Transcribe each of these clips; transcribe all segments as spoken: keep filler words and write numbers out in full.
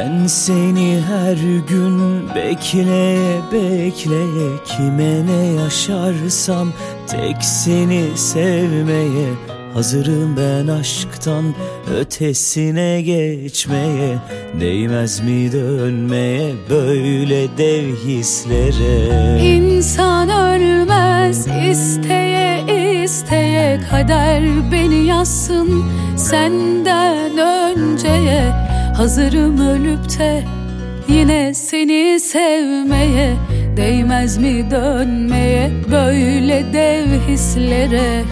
Ben seni her gün bekleye bekleye, kime ne yaşarsam tek seni sevmeye hazırım ben aşktan ötesine geçmeye. Değmez mi dönmeye böyle dev hislere? İnsan ölmez isteye isteye, kader beni yazsın senden önceye. Hazırım ölüp de yine seni sevmeye. Değmez mi dönmeye böyle dev hislere?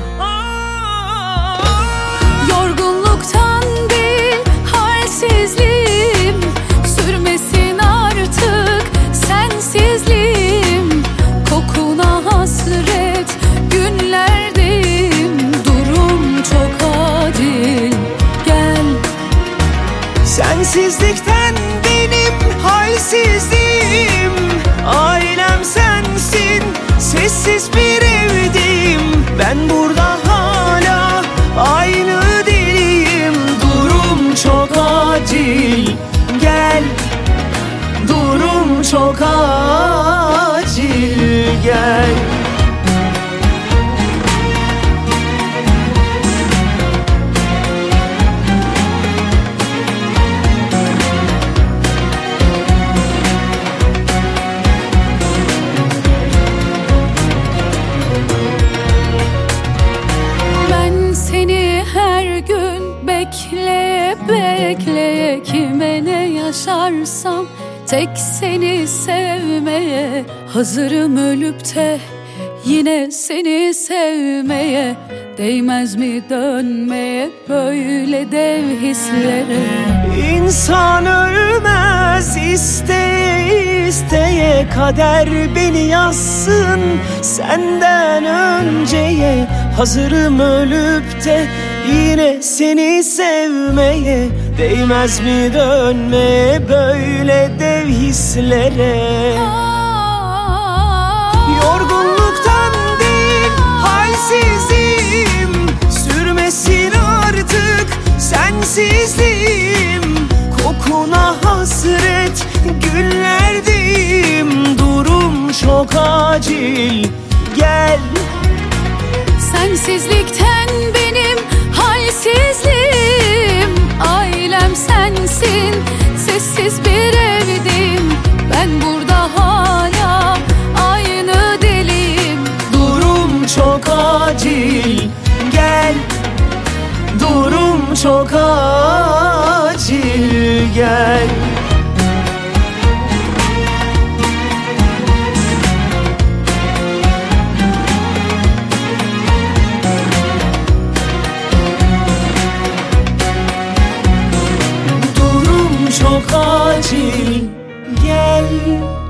Yorgunluktan değil halsizliğim, sürmesin artık sensizliğim. Kokuna hasret günlerdeyim, durum çok acil gel. Sensizlikten benim halsizliğim, ailem sensin, sessiz bir evdeyim. Ben burada hala aynı deliyim, durum çok acil gel. Durum çok acil gel. Bekleye bekleye, kime ne yaşarsam tek seni sevmeye. Hazırım ölüp de yine seni sevmeye. Değmez mi dönmeye böyle dev hislere? İnsan ölmez isteye isteye, kader beni yazsın senden önceye. Hazırım ölüp de yine seni sevmeye. Değmez mi dönmeye böyle dev hislere? Yorgunluktan değil halsizliğim, sürmesin artık sensizliğim. Kokuna hasret günlerdeyim, durum çok acil gel. Sensizlikten benim halsizliğim, ailem sensin, sessiz bir evdeyim. Ben burada hala aynı deliyim, durum çok acil gel. Durum çok acil gel. Çok acil gel.